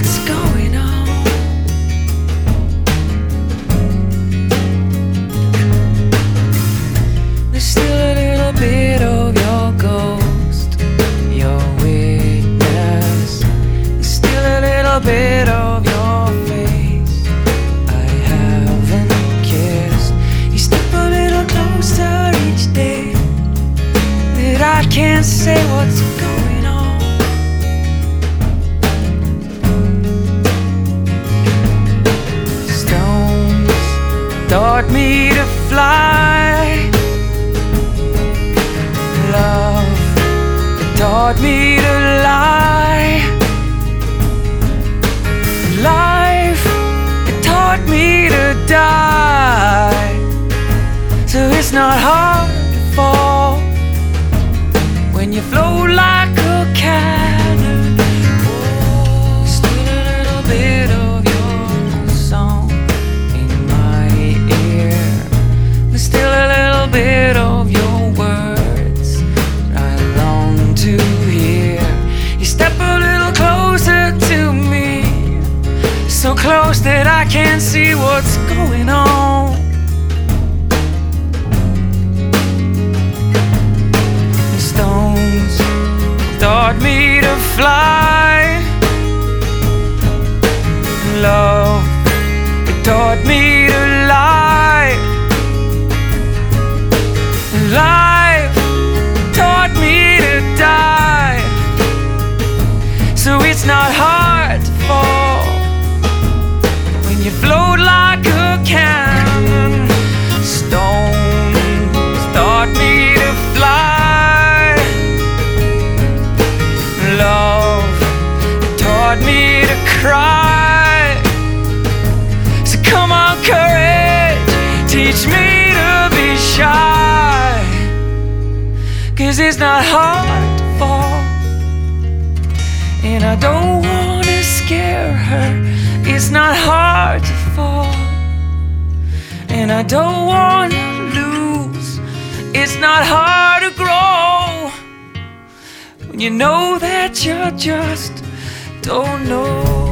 what's going on. There's still a little bit of your ghost, your witness. There's still a little bit of your face I haven't kissed. You step a little closer each day, that I can't say what's going on. Stones taught me to fly. Love, it taught me to lie. Life, it taught me to die. So it's not hard to fall when you float like a cannon. Oh, still a little bit of your song in my ear. There's still a little bit of your words I long to hear. You step a little closer to me, so close that I can't see what's going on. Stones taught me to fly. Love, it taught me to lie. Life taught me to die. So it's not hard to fall when you float like a cannon. Stones taught me to fly. Love taught me to cry. So come on, courage, teach me to be shy. 'Cause it's not hard to fall, and I don't wanna scare her. It's not hard to fall, and I don't wanna lose. It's not hard to grow when you know that you just don't know.